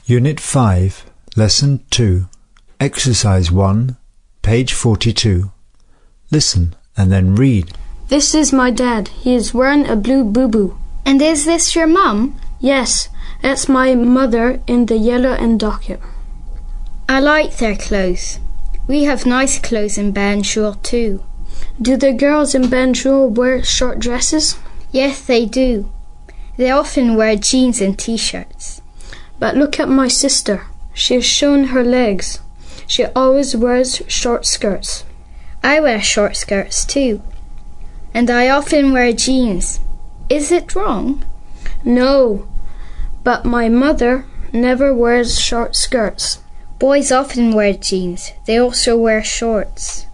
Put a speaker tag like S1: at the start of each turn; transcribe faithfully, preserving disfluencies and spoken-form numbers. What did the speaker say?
S1: Unit five, Lesson two, Exercise one, page forty-two. Listen and then read.
S2: This is my dad. He is wearing a blue boo-boo.
S3: And is this your mum?
S2: Yes, that's my mother in the yellow and docket.
S3: I like their clothes. We have nice clothes in Banjul too.
S2: Do the girls in Banjul wear short dresses?
S3: Yes, they do. They often wear jeans and t-shirts.
S2: But look at my sister. She has shown her legs. She always wears short skirts.
S3: I wear short skirts too. And I often wear jeans. Is it wrong?
S2: No, but my mother never wears short skirts.
S3: Boys often wear jeans. They also wear shorts.